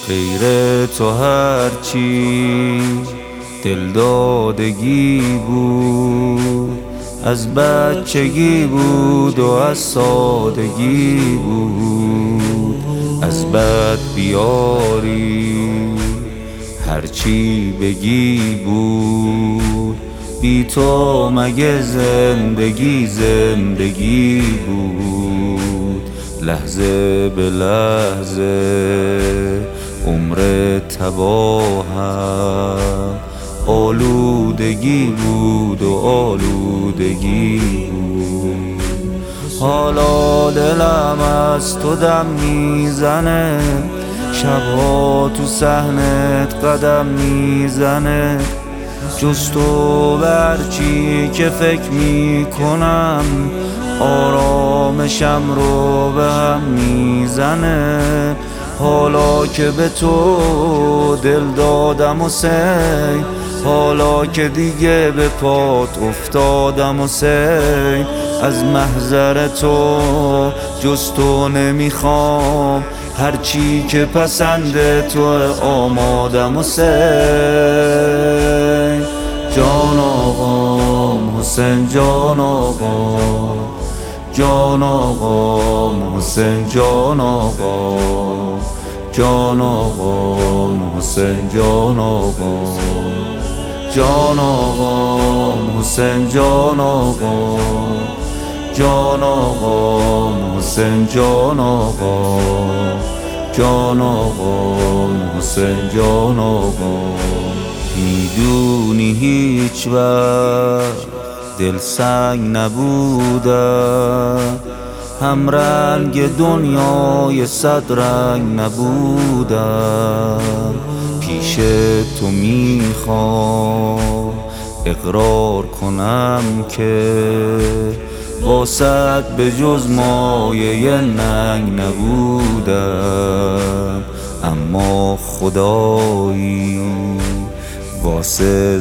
غیر تو هرچی دل دادگی بود، از بچگی بود و از سادگی بود. از بد بیاری هرچی بگی بود، بی تو مگه زندگی بود. لحظه به لحظه عمر تباهم آلودگی بود و آلودگی بود. حالا دلم از تو دم میزنه، شبها تو صحنت قدم میزنه. جز تو به هرچی که فکر میکنم آرامشم رو به هم میزنه. حالا که به تو دل دادم حسین، حالا که دیگه به پات افتادم حسین، از محضر تو جز تو نمیخوام، هرچی که پسند تو آمادم حسین. جان آقام حسین، جان آقام، جان آقام حسین، جان آقام، جان آقام حسین، جان آقام، جان آقام حسین، جان آقام، جان آقام حسین، جان آقام، جان آقام حسین، جان آقام. میدونی هیچ وقت دل سنگ نبودم، هم رنگ دنیای صد رنگ نبودم. پیش تو میخوام اقرار کنم که واسط به جز مایه ننگ نبودم. اما خدایی واسه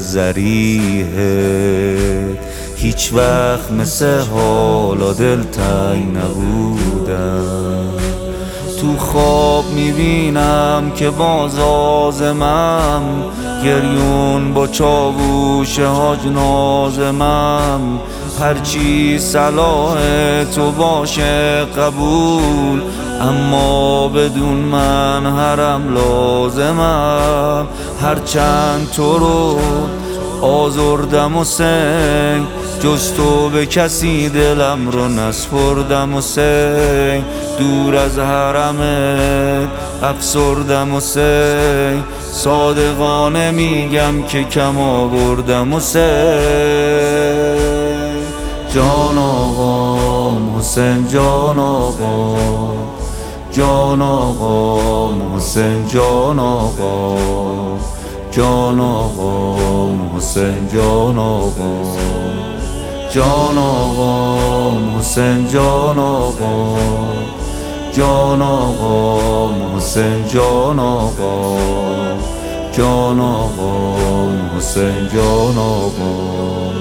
ذریحه هیچ وقت مثل حالا دلتنگ نبودم. تو خواب میبینم که باز آزمم، گریون با چاووش حاج نازمم. هرچی صلاح تو باشه قبول، اما بدون من حرم لازمم. هرچند تو رو آزردم حسین، جز تو به کسی دلم رو نسپردم حسین. دور از حرمت افسردم حسین، صادقانه میگم که کم آوردم حسین. جان آقام حسین، جان آقام، جان آقام حسین، جان آقام، جان آقام حسین، جان آقام، جان آقام حسین، جان آقام، جان آقام حسین، جان آقام، جان آقام حسین، جان آقام.